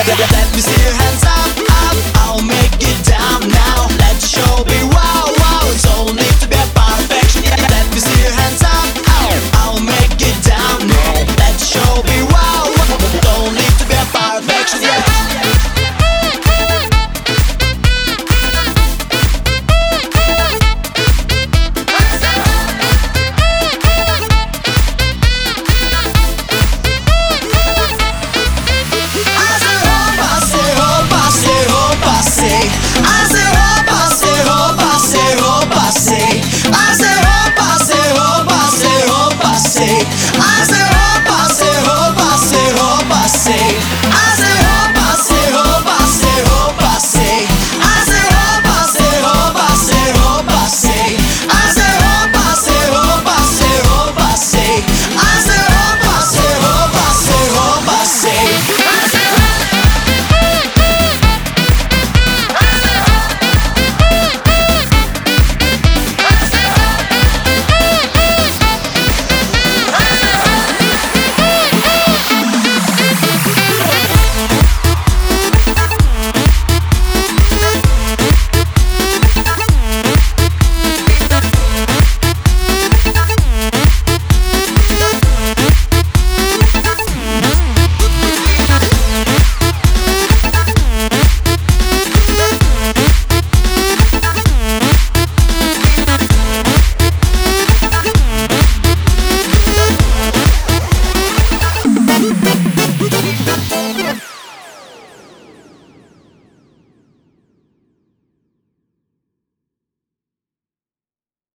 Let me see your hands up, up, I'll make it down now. Let the show be wow, wow, it's all need to be a perfection. Let me see your hands up, up, I'll make it down now. Let the show be wow, wow, don't need to be a perfection.